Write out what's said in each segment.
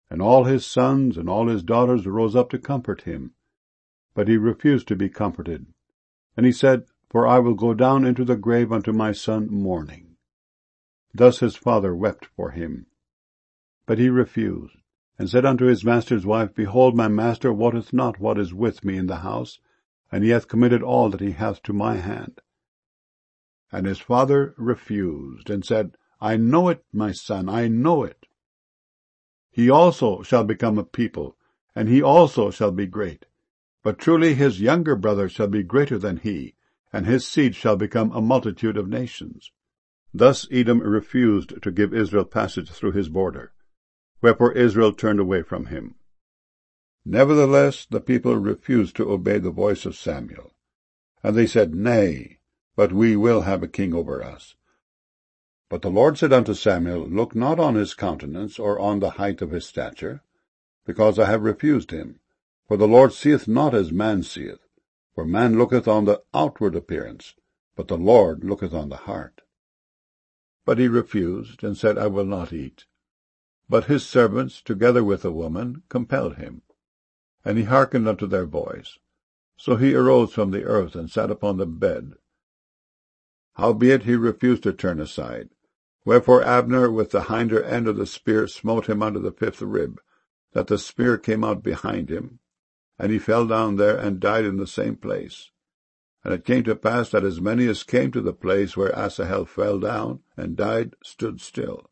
And all his sons and all his daughters rose up to comfort him. But he refused to be comforted. And he said, For I will go down into the grave unto my son mourning. Thus his father wept for him. But he refused, and said unto his master's wife, Behold, my master wotteth not what is with me in the house, and he hath committed all that he hath to my hand. And his father refused, and said, I know it, my son, I know it. He also shall become a people, and he also shall be great. But truly his younger brother shall be greater than he, and his seed shall become a multitude of nations. Thus Edom refused to give Israel passage through his border. Wherefore Israel turned away from him. Nevertheless the people refused to obey the voice of Samuel. And they said, Nay, but we will have a king over us. But the Lord said unto Samuel, Look not on his countenance, or on the height of his stature, because I have refused him. For the Lord seeth not as man seeth. For man looketh on the outward appearance, but the Lord looketh on the heart. But he refused, and said, I will not eat. But his servants, together with the woman, compelled him. And he hearkened unto their voice. So he arose from the earth, and sat upon the bed. Howbeit he refused to turn aside. Wherefore Abner with the hinder end of the spear smote him under the 5th rib, that the spear came out behind him. And he fell down there, and died in the same place. And it came to pass that as many as came to the place where Asahel fell down and died stood still.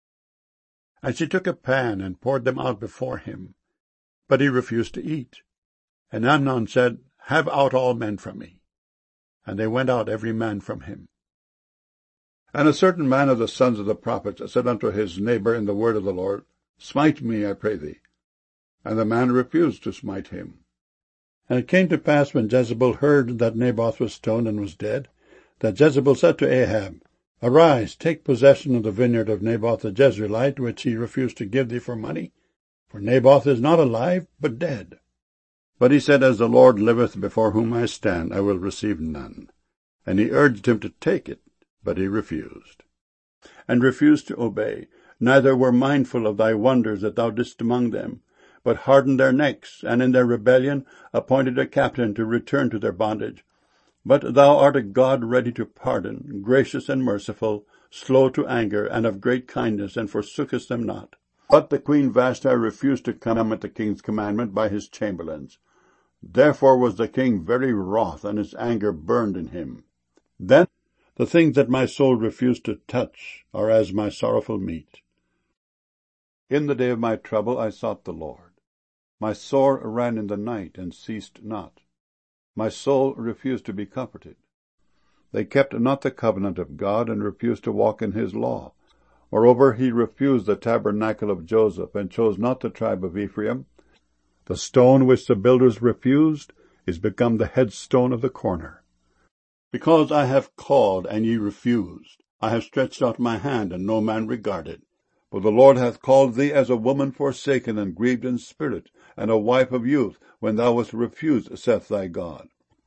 And she took a pan, and poured them out before him. But he refused to eat. And Amnon said, Have out all men from me. And they went out every man from him. And a certain man of the sons of the prophets said unto his neighbor in the word of the Lord, Smite me, I pray thee. And the man refused to smite him. And it came to pass, when Jezebel heard that Naboth was stoned and was dead, that Jezebel said to Ahab, Arise, take possession of the vineyard of Naboth the Jezreelite, which he refused to give thee for money. For Naboth is not alive, but dead. But he said, As the Lord liveth before whom I stand, I will receive none. And he urged him to take it, but he refused. And refused to obey, neither were mindful of thy wonders that thou didst among them, but hardened their necks, and in their rebellion appointed a captain to return to their bondage. But thou art a God ready to pardon, gracious and merciful, slow to anger, and of great kindness, and forsookest them not. But the queen Vashti refused to come at the king's commandment by his chamberlains. Therefore was the king very wroth, and his anger burned in him. Then the things that my soul refused to touch are as my sorrowful meat. In the day of my trouble I sought the Lord. My sore ran in the night, and ceased not. My soul refused to be comforted. They kept not the covenant of God, and refused to walk in his law. Moreover, he refused the tabernacle of Joseph, and chose not the tribe of Ephraim. The stone which the builders refused is become the headstone of the corner. Because I have called, and ye refused, I have stretched out my hand, and no man regarded. For the Lord hath called thee as a woman forsaken and grieved in spirit, and a wife of youth, when thou wast refused, saith thy God.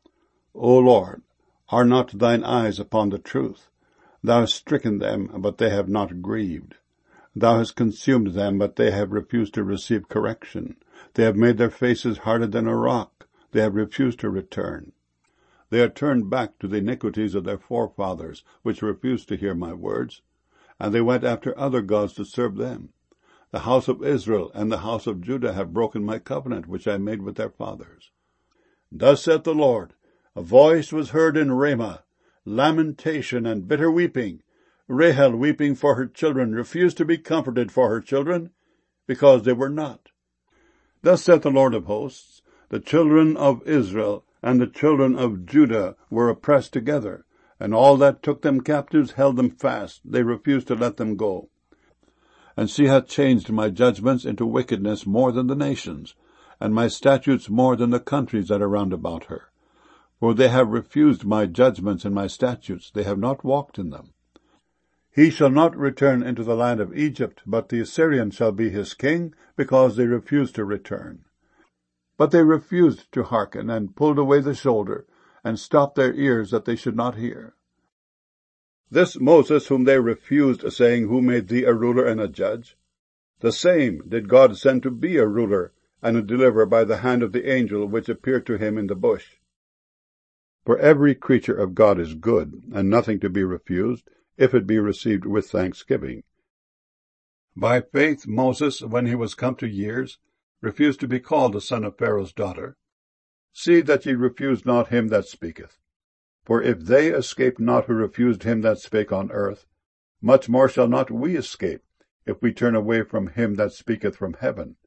O Lord, are not thine eyes upon the truth? Thou hast stricken them, but they have not grieved. Thou hast consumed them, but they have refused to receive correction. They have made their faces harder than a rock. They have refused to return. They are turned back to the iniquities of their forefathers, which refused to hear my words. And they went after other gods to serve them. The house of Israel and the house of Judah have broken my covenant, which I made with their fathers. Thus saith the Lord, a voice was heard in Ramah, lamentation and bitter weeping. Rahel weeping for her children refused to be comforted for her children, because they were not. Thus saith the Lord of hosts, the children of Israel and the children of Judah were oppressed together, and all that took them captives held them fast. They refused to let them go. And she hath changed my judgments into wickedness more than the nations, and my statutes more than the countries that are round about her. For they have refused my judgments and my statutes, they have not walked in them. He shall not return into the land of Egypt, but the Assyrian shall be his king, because they refused to return. But they refused to hearken, and pulled away the shoulder, and stopped their ears that they should not hear. This Moses whom they refused, saying, Who made thee a ruler and a judge? The same did God send to be a ruler and a deliverer by the hand of the angel which appeared to him in the bush. For every creature of God is good, and nothing to be refused, if it be received with thanksgiving. By faith Moses, when he was come to years, refused to be called the son of Pharaoh's daughter. See that ye refuse not him that speaketh. For if they escape not who refused him that spake on earth, much more shall not we escape, if we turn away from him that speaketh from heaven,